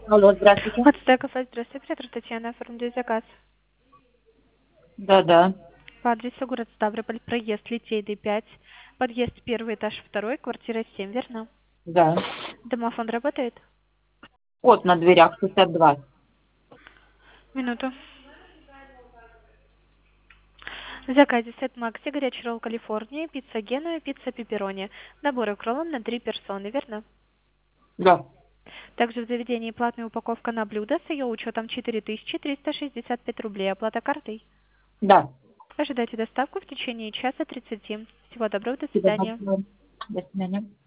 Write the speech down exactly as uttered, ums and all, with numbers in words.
Алло, здравствуйте. Вот стека, здравствуйте, оператор Татьяна, оформляю заказ. Да-да, По адресу город Ставрополь, проезд Литейный пять, подъезд первый этаж второй, квартира семь, верно? да. Домофон работает? Код на дверях шестьдесят два. Минуту. В заказе сет Макси, горячий ролл Калифорния, пицца Генуя, пицца Пепперони. Наборы кроллом на три персоны, верно? Да. Также в заведении платная упаковка на блюдо с ее учетом четыре тысячи триста шестьдесят пять рублей. Оплата картой. Да. Ожидайте доставку в течение часа тридцати. Всего доброго, до Спасибо свидания. большое. До свидания.